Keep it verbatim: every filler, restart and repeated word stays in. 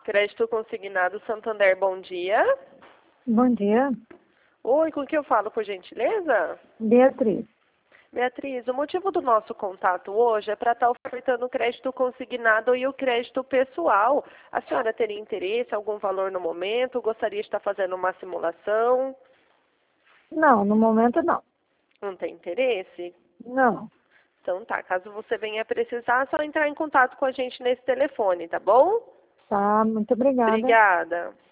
Crédito Consignado Santander, bom dia. Bom dia, Oi, com quem eu falo, por gentileza? Beatriz. Beatriz, o motivo do nosso contato hoje é para estar ofertando o crédito consignado e o crédito pessoal. A senhora teria interesse, algum valor no momento? Gostaria de estar fazendo uma simulação? Não, no momento não. Não tem interesse? Não. Então tá, caso você venha precisar, é só entrar em contato com a gente nesse telefone, tá bom? Tá, muito obrigada. Obrigada.